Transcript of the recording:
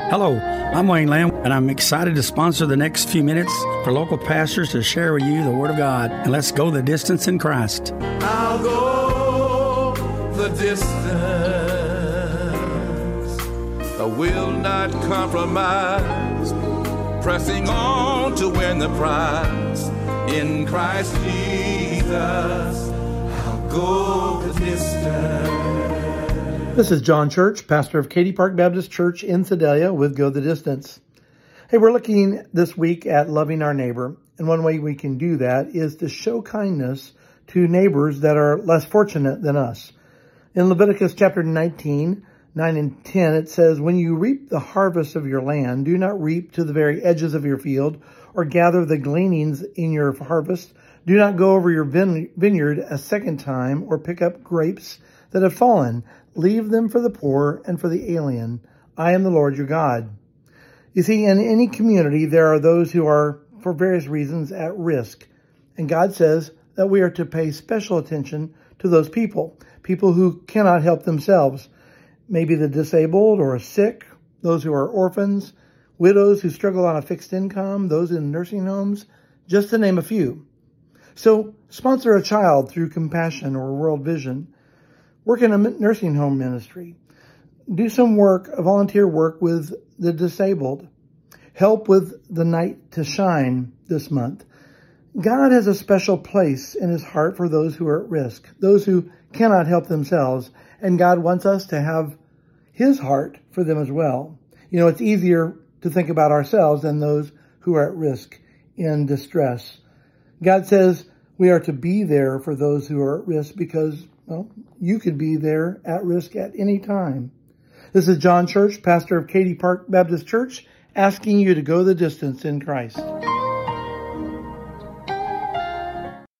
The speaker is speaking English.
Hello, I'm Wayne Lamb, and I'm excited to sponsor the next few minutes for local pastors to share with you the Word of God. And let's go the distance in Christ. I'll go the distance. I will not compromise. Pressing on to win the prize. In Christ Jesus, I'll go the distance. This is John Church, pastor of Katy Park Baptist Church in Sedalia with Go the Distance. Hey, we're looking this week at loving our neighbor. And one way we can do that is to show kindness to neighbors that are less fortunate than us. In Leviticus chapter 19, 9 and 10, it says, "When you reap the harvest of your land, do not reap to the very edges of your field or gather the gleanings in your harvest. Do not go over your vineyard a second time or pick up grapes that have fallen. Leave them for the poor and for the alien. I am the Lord your God." You see, in any community, there are those who are, for various reasons, at risk. And God says that we are to pay special attention to those people who cannot help themselves. Maybe the disabled or sick, those who are orphans, widows who struggle on a fixed income, those in nursing homes, just to name a few. So sponsor a child through Compassion or World Vision. Work in a nursing home ministry. Do some work, volunteer work with the disabled. Help with the Night to Shine this month. God has a special place in his heart for those who are at risk, those who cannot help themselves, and God wants us to have his heart for them as well. You know, it's easier to think about ourselves than those who are at risk in distress. God says we are to be there for those who are at risk because, well, you could be there at risk at any time. This is John Church, pastor of Katy Park Baptist Church, asking you to go the distance in Christ.